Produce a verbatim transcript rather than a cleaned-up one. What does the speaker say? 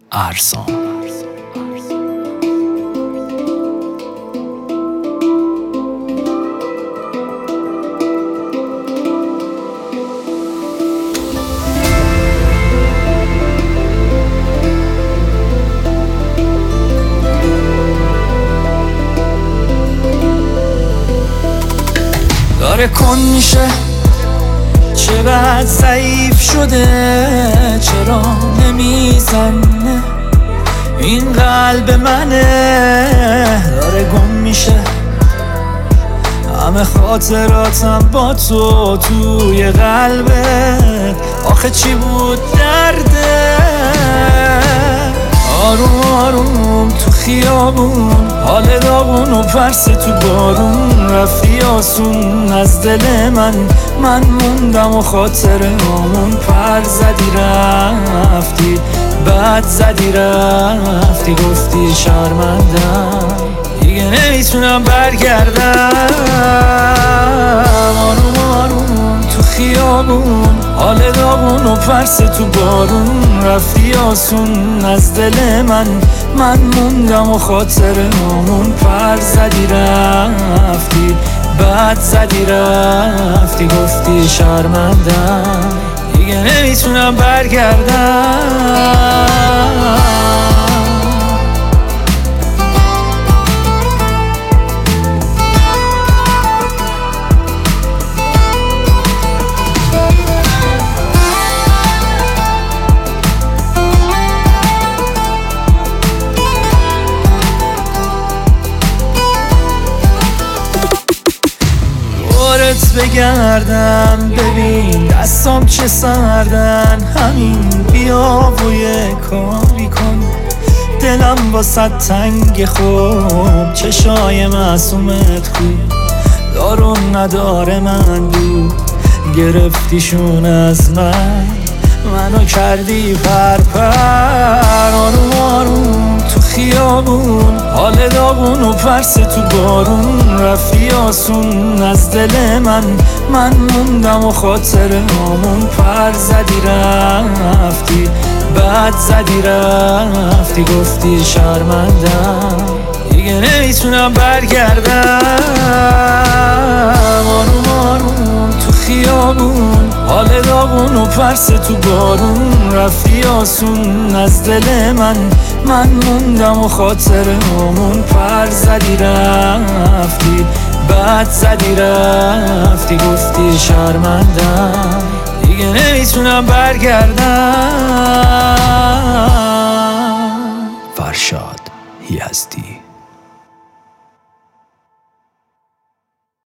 ارسام. داره کن میشه، چقدر ضعیف شده، چرا نمیزنه این قلب منه. داره گم میشه، همه خاطراتم با تو توی قلبت. آخه چی بود درده؟ آروم آروم تو خیابون، حال داغون و پرس تو بارون. رفتی آسون از دل من، من موندم و خاطره همون. پر زدی رفتی، بعد زدی رفتی، گفتی شرمندم دیگه نمیتونم برگردم. آروم آروم تو خیابون، حال داغون و پرس تو بارون. رفتی آسون از دل من، من موندم و خاطره همون. پر زدی رفتی، بعد زدی رفتی، گفتی شرمندم دیگه نمیتونم برگردم. بگردم ببین دستام چه سردن، همین بیا و یه کاری کن. دلم واسه تنگ خوب، چشای معصومت خوب. دارون نداره من دو، گرفتیشون از من، منو کردی پرپر. آروم آروم تو خیابون، حال داغون و پرس تو بارون. رفتی آسون از دل من، من موندم و خاطره همون. پر زدی رفتی، بعد زدی رفتی، گفتی شرمندم دیگه نمیتونم برگردم. آروم آروم تو خیابون، حال داغون و پرس تو بارون. رفتی آسون از دل من، من موندم و خاطره همون. پر زدی رفتی، بعد زدی رفتی، گفتی شرمندم دیگه نمیتونم برگردم. فرشاد یزدی.